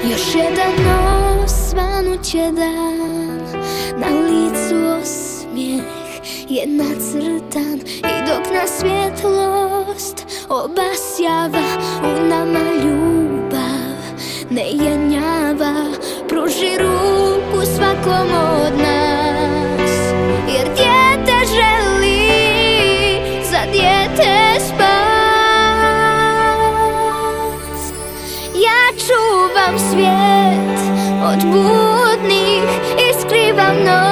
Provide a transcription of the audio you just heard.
Još jedan osvanut će dan, na licu osmijeh je nacrtan. I dok nas svjetlost obasjava, u nama ljubav ne jenjava. Pruži ruku svakom od nas, jer dijete želi za dijete spas. Ja čuvam svijet od budnih i skrivam noć.